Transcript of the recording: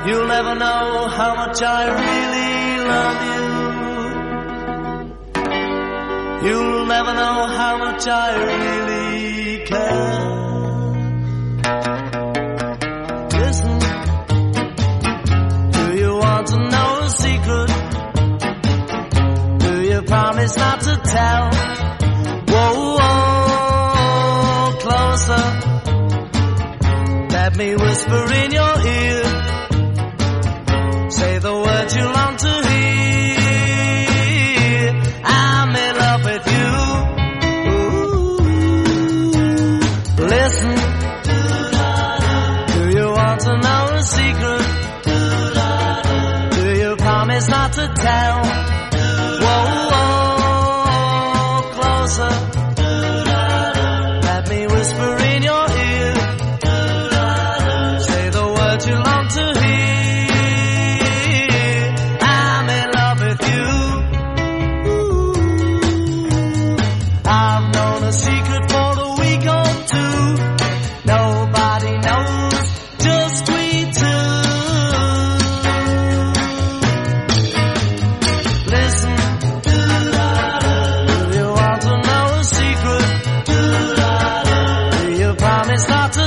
You'll never know how much I really love you. You'll never know how much I really care. Listen, do you want to know a secret? Do you promise not to tell? Whoa, whoa, closer. Let me whisper in your ear. Say the words you long to hear. I'm in love with you. Ooh. Listen, do you want to know a secret? Do you promise not to tell? Whoa, whoa, closer. Let me whisper in your ear. Say the words you long to hear. Not to